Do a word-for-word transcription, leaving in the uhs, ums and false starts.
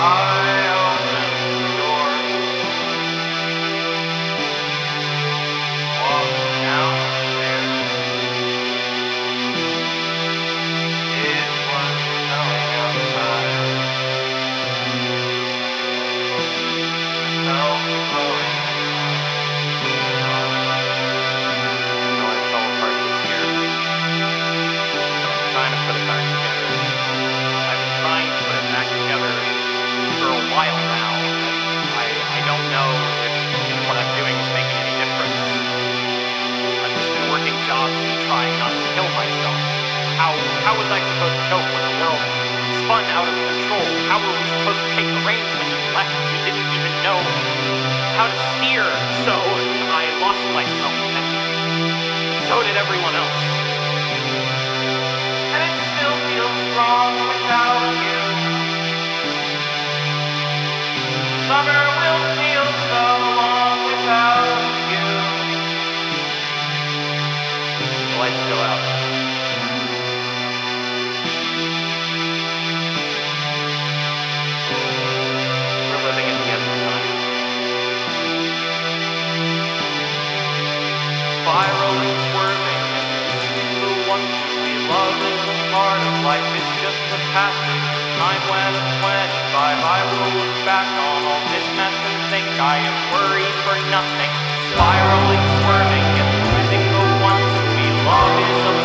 I open the door, walk down the stairs. It was snowing outside. I felt glowing. No, it fell apart this year. I'm trying to put it back together. I've been trying to put it back together for a while now. I, I don't know if, if what I'm doing is making any difference. I've just been working jobs and trying not to kill myself. How, how was I supposed to cope when the world spun out of control? How were we supposed to take the reins when you left? We didn't even know how to steer, so I lost myself, and so did everyone else. And it still feels wrong without you. Summer will feel so long without you. The lights go out. We're living in the end of time. Spiraling, swerving, and the ones we love is a part of life. It's just the passage of time when twenty-five. I will look back on all this mess and think I am worried for nothing. Spiraling, swerving, and losing the ones we love is a